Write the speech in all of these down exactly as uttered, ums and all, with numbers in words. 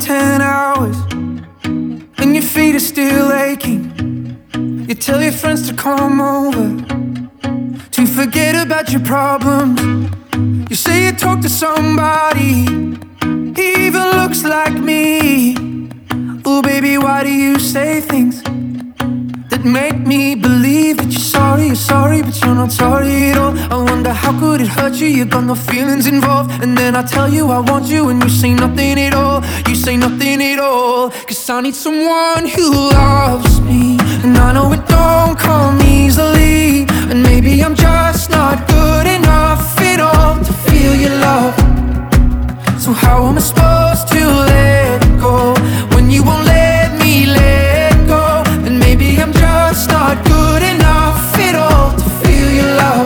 ten hours and your feet are still aching. You tell your friends to come over to forget about your problems. You say you talk to somebody, he even looks like me. Oh baby, why do you say things that make me believe that you're sorry, you're sorry, but you're not sorry at all? I wonder how could it hurt you, you got no feelings involved. And then I tell you I want you and you say nothing at all. You say nothing at all. Cause I need someone who loves me, and I know it don't come easily. And maybe I'm just not good enough at all to feel your love. So how am I supposed to let go when you won't let me let go? And maybe I'm just not good enough at all to feel your love.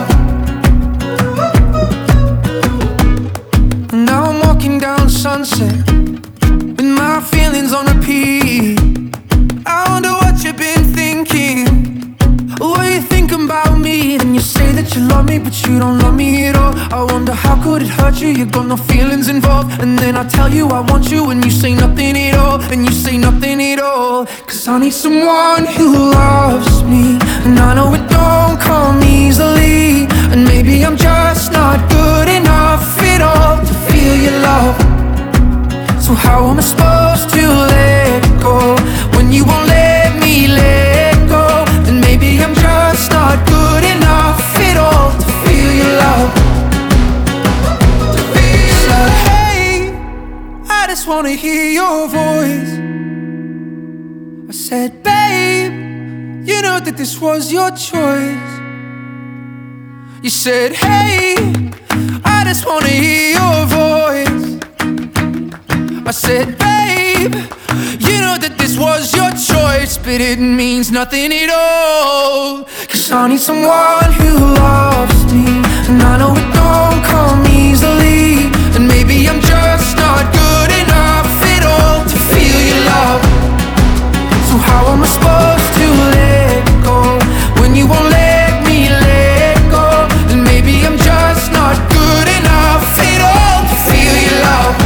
And now I'm walking down Sunset with my feelings on repeat. I wonder what you've been thinking. What you think about me? And you say that you love me, but you don't love me at all. I wonder how could it hurt you, you got no feelings involved. And then I tell you I want you and you say nothing at all. And you say nothing at all. Cause I need someone who loves me, and I know it don't come easily. And maybe I'm just not good enough at all to feel your love. So how am I supposed to let go when you won't let me let go? And maybe I'm just not good enough at all to feel your love. To feel your love. Hey, I just wanna hear your voice. I said, babe, you know that this was your choice. You said, hey, I just wanna hear your voice. I said, babe, you know that this was your choice, but it means nothing at all. Cause I need someone who loves me, and I know it don't come easily. And maybe I'm just not good enough at all to feel your love. So how am I supposed to let go when you won't let me let go? And maybe I'm just not good enough at all to feel your love.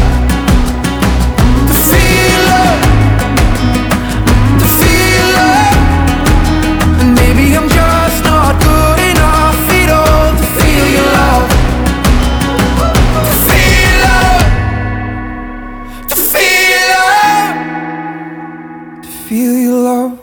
Feel your love.